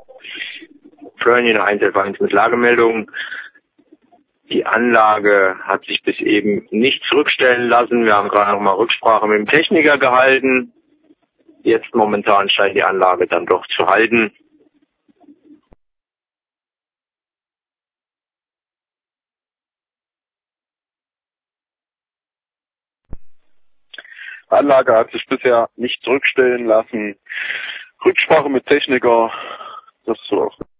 Florian 111 mit Lagemeldung. Die Anlage hat sich bis eben nicht zurückstellen lassen. Wir haben gerade noch mal Rücksprache mit dem Techniker gehalten. Jetzt momentan scheint die Anlage dann doch zu halten. Anlage hat sich bisher nicht zurückstellen lassen. Rücksprache mit Techniker, das so.